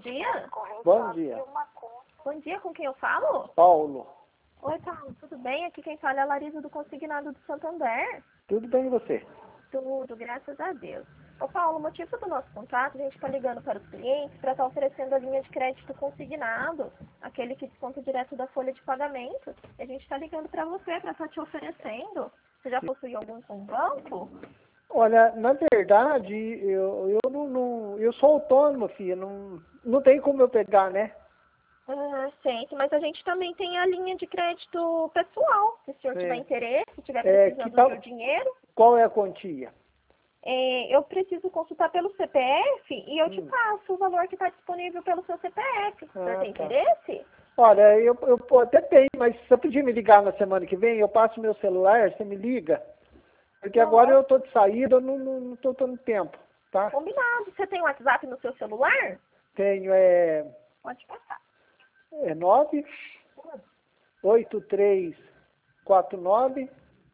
dia. Bom dia. Bom dia, com quem eu falo? Paulo. Oi, Paulo, tudo bem? Aqui quem fala é a Larisa do Consignado do Santander. Tudo bem e você? Tudo, graças a Deus. Ô, Paulo, o motivo do nosso contato, a gente está ligando para os clientes para estar oferecendo a linha de crédito consignado, aquele que desconta direto da folha de pagamento. E a gente está ligando para você, para estar te oferecendo. Você já possui algum com o banco? Olha, na verdade, eu sou autônomo, filha. Não tem como eu pegar, né? Sim, mas a gente também tem a linha de crédito pessoal. Se o senhor tiver interesse, se tiver Que precisando tal, do dinheiro, qual é a quantia? eu preciso consultar pelo CPF e eu te passo o valor que está disponível pelo seu CPF. O senhor tem interesse? Olha, eu até tenho, mas se você podia me ligar na semana que vem, eu passo meu celular, você me liga. Porque agora eu estou de saída, eu não estou tendo tempo, tá? Combinado. Você tem o WhatsApp no seu celular? Tenho, Pode passar. 98349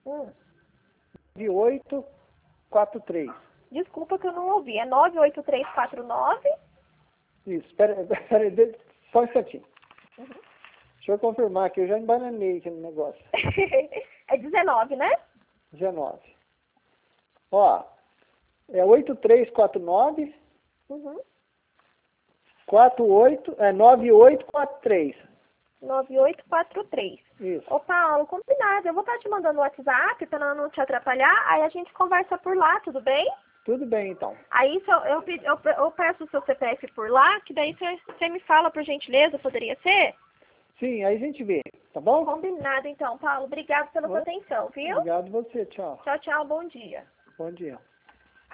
9843. Desculpa que eu não ouvi. É 98349? Isso, pera, só um instantinho. Deixa eu confirmar que eu já embananei aqui no negócio. É 19, né? 19. Ó, é 8349 9843. 9843. Isso. Ô, Paulo, combinado. Eu vou estar te mandando o WhatsApp para não te atrapalhar. Aí a gente conversa por lá, tudo bem? Tudo bem, então. Aí eu peço o seu CPF por lá, que daí você me fala, por gentileza, poderia ser? Sim, aí a gente vê, tá bom? Combinado, então, Paulo. Obrigado pela sua atenção, viu? Obrigado você, tchau. Tchau, tchau. Bom dia. Bom dia.